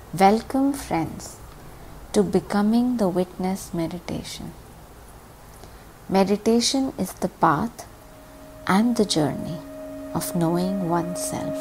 Welcome, friends, to Becoming the Witness Meditation. Meditation is the path and the journey of knowing oneself.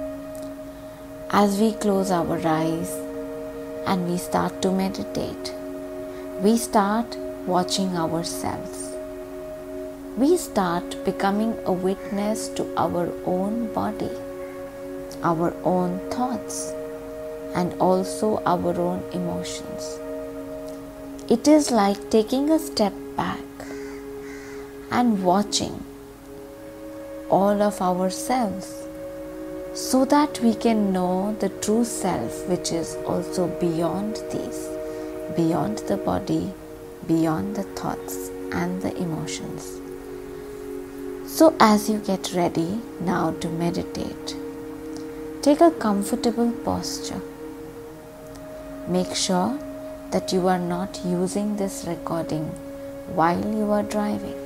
As we close our eyes and we start to meditate, we start watching ourselves. We start becoming a witness to our own body, our own thoughts, and also our own emotions. It is like taking a step back and watching all of ourselves so that we can know the true self, which is also beyond these, beyond the body, beyond the thoughts and the emotions. So as you get ready now to meditate, take a comfortable posture. Make sure that you are not using this recording while you are driving.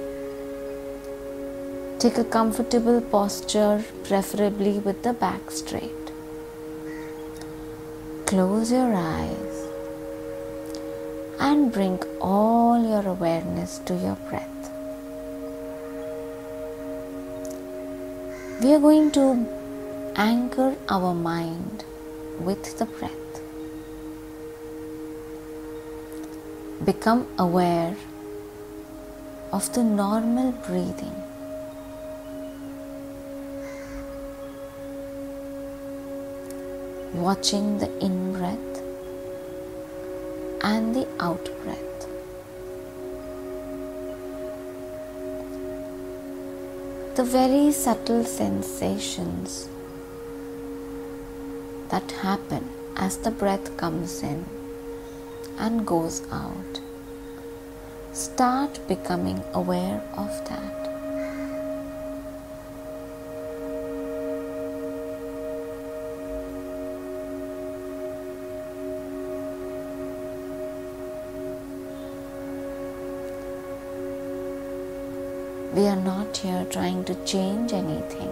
Take a comfortable posture, preferably with the back straight. Close your eyes and bring all your awareness to your breath. We are going to anchor our mind with the breath. Become aware of the normal breathing. Watching the in-breath and the out-breath. The very subtle sensations that happen as the breath comes in and goes out. Start becoming aware of that. We are not here trying to change anything,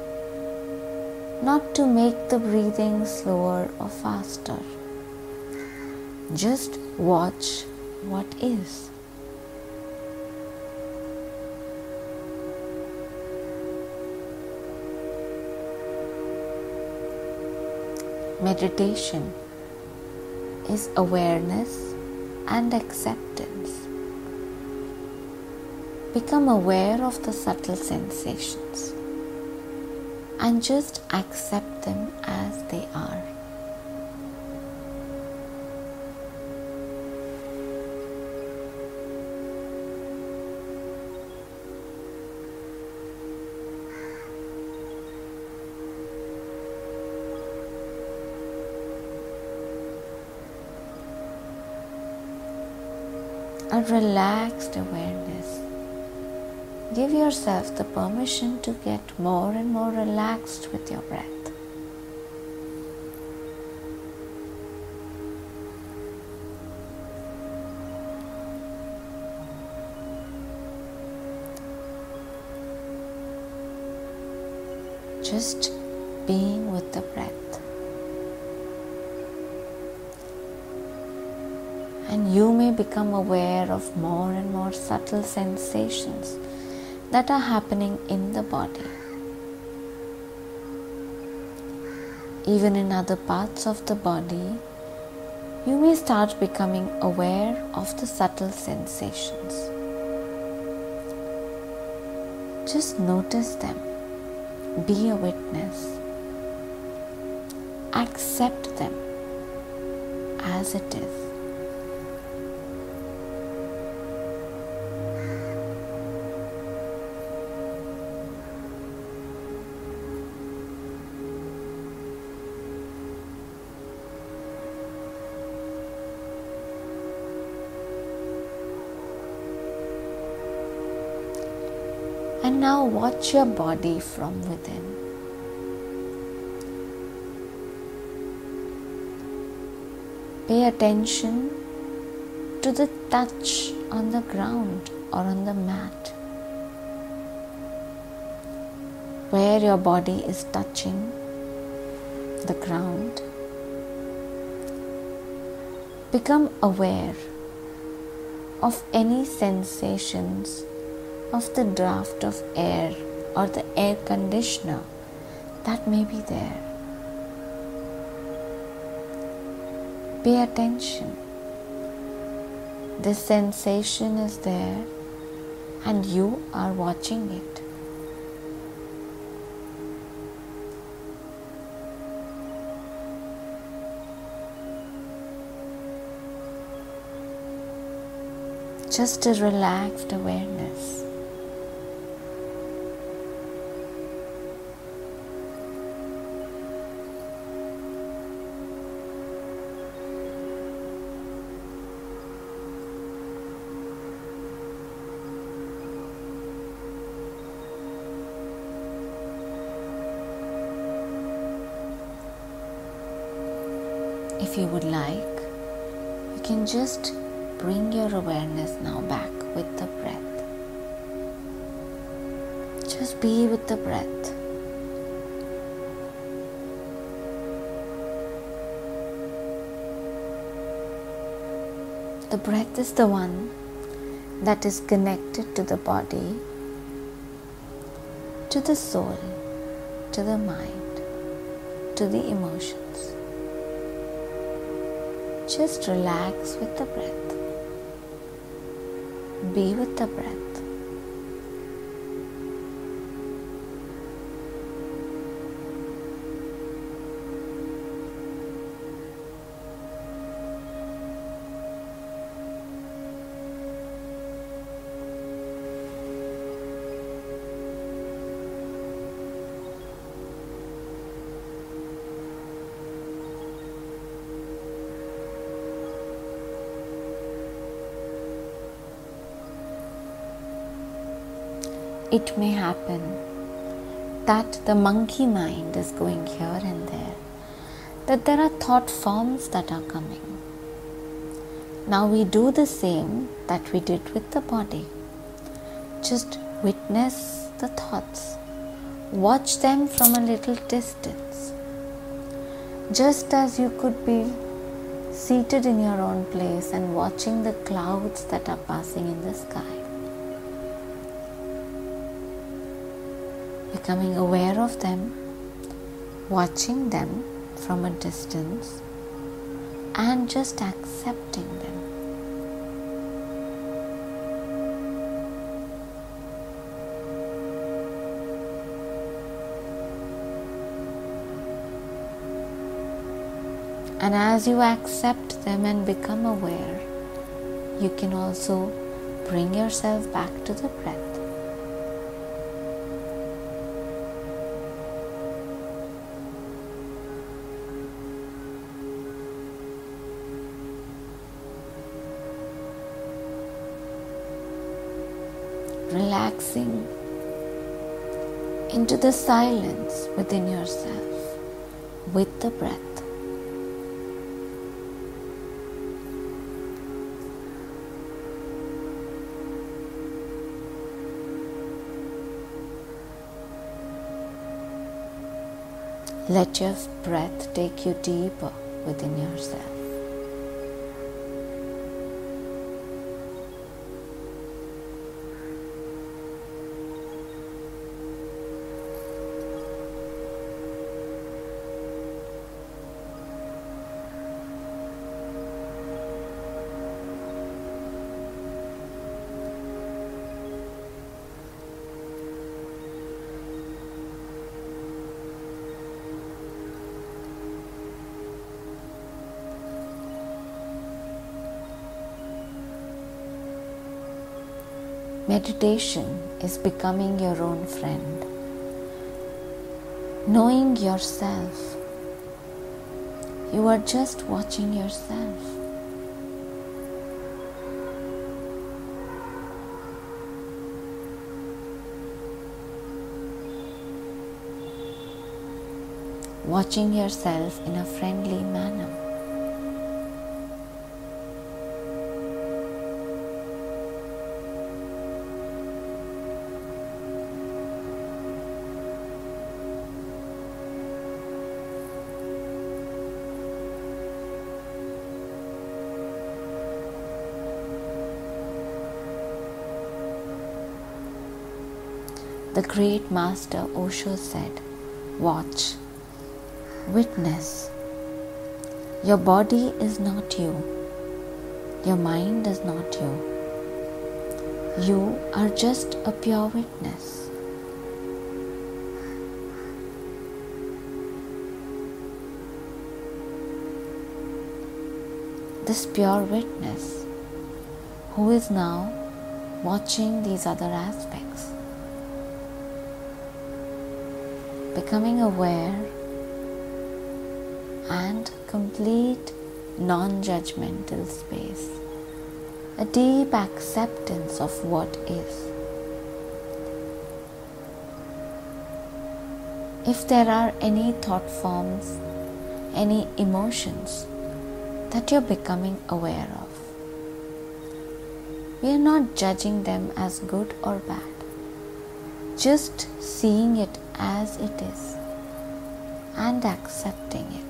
not to make the breathing slower or faster. Just watch what is. Meditation is awareness and acceptance. Become aware of the subtle sensations and just accept them as they are. A relaxed awareness. Give yourself the permission to get more and more relaxed with your breath. Just being with the breath. And you may become aware of more and more subtle sensations that are happening in the body. Even in other parts of the body, you may start becoming aware of the subtle sensations. Just notice them. Be a witness. Accept them as it is. And now watch your body from within. Pay attention to the touch on the ground or on the mat, where your body is touching the ground Become aware of any sensations of the draft of air or the air conditioner that may be there. Pay attention. This sensation is there and you are watching it. Just a relaxed awareness. If you would like, you can just bring your awareness now back with the breath. Just be with the breath. The breath is the one that is connected to the body, to the soul, to the mind, to the emotions. Just relax with the breath. Be with the breath. It may happen that the monkey mind is going here and there, that there are thought forms that are coming. Now we do the same that we did with the body. Just witness the thoughts. Watch them from a little distance. Just as you could be seated in your own place and watching the clouds that are passing in the sky. Becoming aware of them, watching them from a distance, and just accepting them. And as you accept them and become aware, you can also bring yourself back to the breath. Relaxing into the silence within yourself with the breath. Let your breath take you deeper within yourself. Meditation is becoming your own friend. Knowing yourself. You are just watching yourself. Watching yourself in a friendly manner. The great master Osho said, "Watch, witness. Your body is not you. Your mind is not you. You are just a pure witness." This pure witness who is now watching these other aspects, becoming aware and complete non-judgmental space, a deep acceptance of what is. If there are any thought forms, any emotions that you're becoming aware of, we are not judging them as good or bad, just seeing it as it is and accepting it.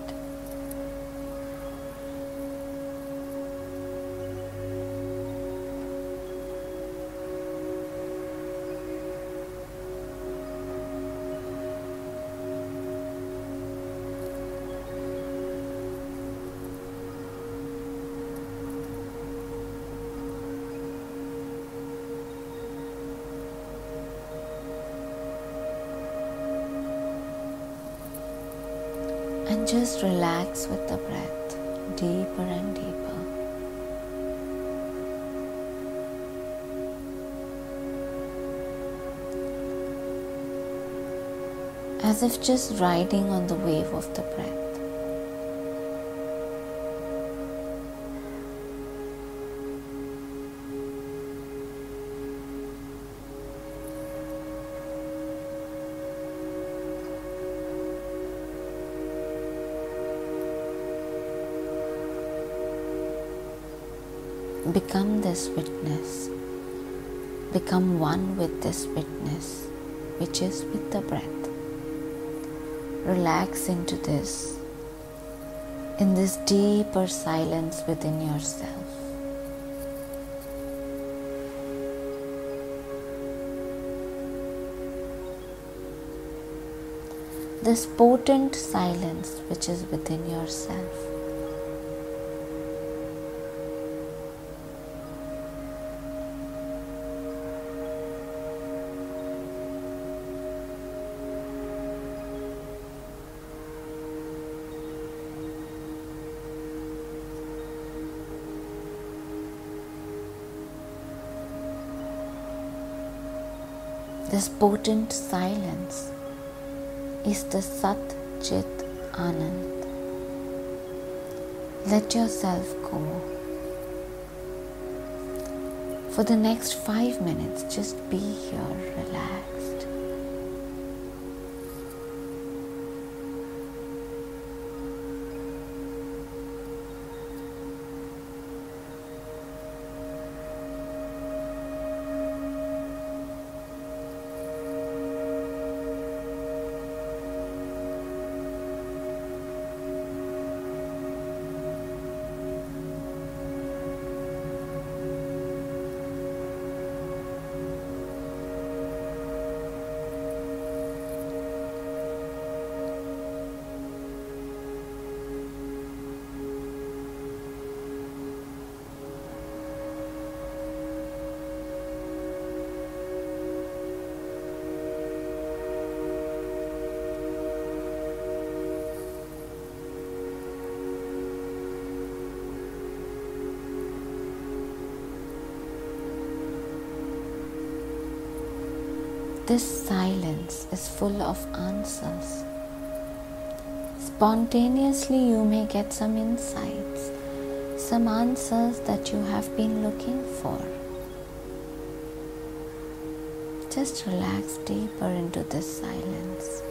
And just relax with the breath deeper and deeper. As if just riding on the wave of the breath. Become this witness. Become one with this witness, which is with the breath. Relax into this, in this deeper silence within yourself. This potent silence which is within yourself. This potent silence is the Sat Chit Anand. Let yourself go. For the next 5 minutes, just be here, relaxed. This silence is full of answers. Spontaneously, you may get some insights, some answers that you have been looking for. Just relax deeper into this silence.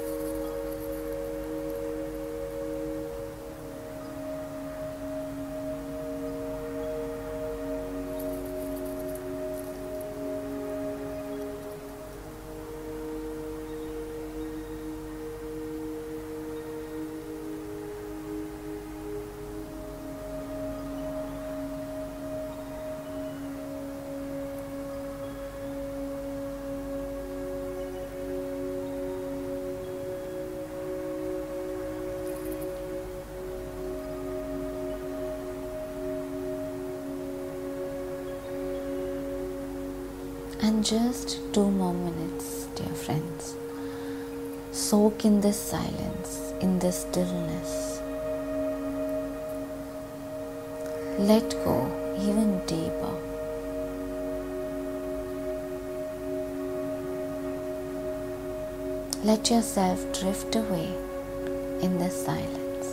And just 2 more minutes, dear friends. Soak in this silence, in this stillness. Let go even deeper. Let yourself drift away in this silence.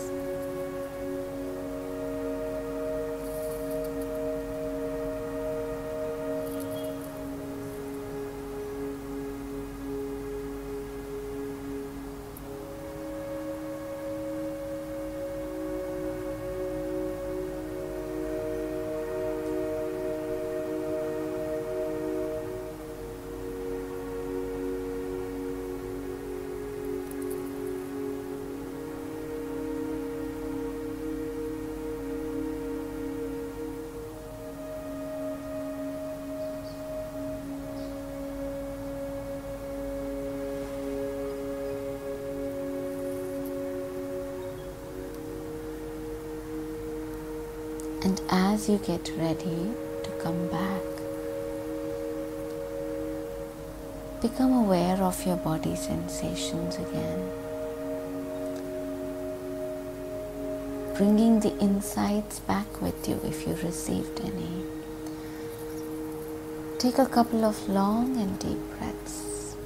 And as you get ready to come back, become aware of your body sensations again, bringing the insights back with you if you received any. Take a couple of long and deep breaths.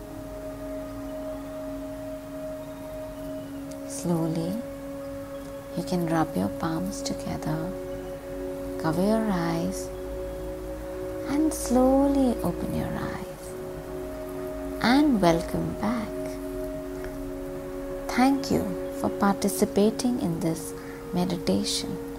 Slowly, you can rub your palms together, cover your eyes, and slowly open your eyes. And welcome back. Thank you for participating in this meditation.